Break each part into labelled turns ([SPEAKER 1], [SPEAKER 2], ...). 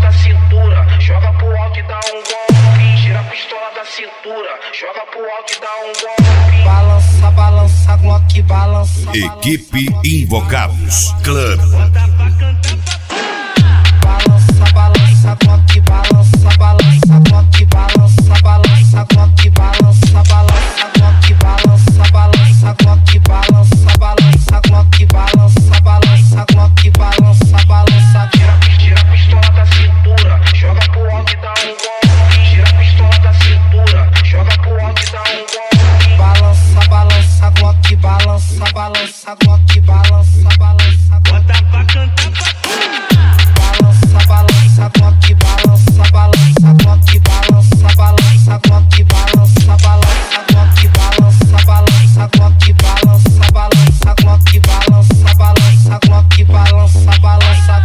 [SPEAKER 1] da cintura, joga pro alto e dá um golpe. Tira a pistola da cintura, joga pro alto e dá um golpe.
[SPEAKER 2] Balança, balança, Glock, balança.
[SPEAKER 3] Equipe Invocados Club.
[SPEAKER 2] Balança, balança, Glock, balança, balança, Glock, balança, balança, Glock, balança, balança, Glock, balança, balança, Glock, balança, balança, Glock, balança, balança, Glock, balança, balança.
[SPEAKER 1] Tira a pistola da cintura, joga pro alto e dá um golpe. Tira a pistola da cintura, joga pro alto e dá um golpe.
[SPEAKER 2] Balança, balança, Glock, balança, balança, Glock, balança, balança.
[SPEAKER 4] Bota pra cantar pra
[SPEAKER 2] Balança, balança, Glock, balança, balança, Glock, balança, balança, Glock, balança, balança, Glock, balança, balança, Glock, balança, balança, Glock, balança, balança, Glock, balança, balança.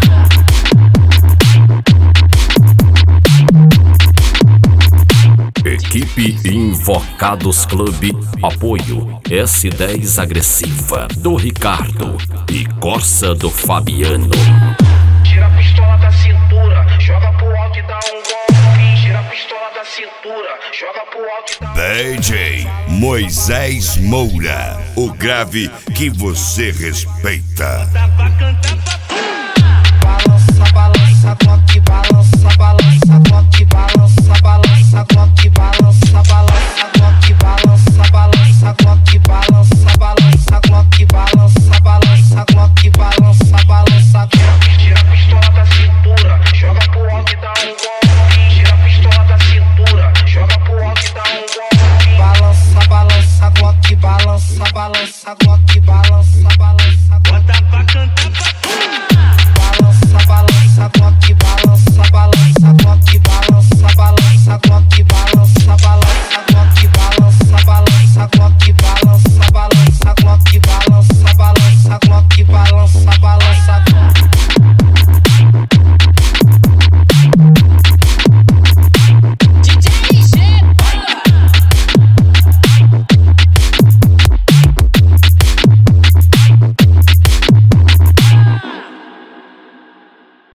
[SPEAKER 5] Equipe Invocados Club. Apoio S10 Agressiva do Ricardo e Corsa do Fabiano.
[SPEAKER 1] Tira a pistola da cintura, joga pro alto e dá um golpe. Tira a pistola da cintura, joga pro alto e dá um golpe.
[SPEAKER 3] DJ Moisés Moura, o grave que você respeita.
[SPEAKER 4] cantar pra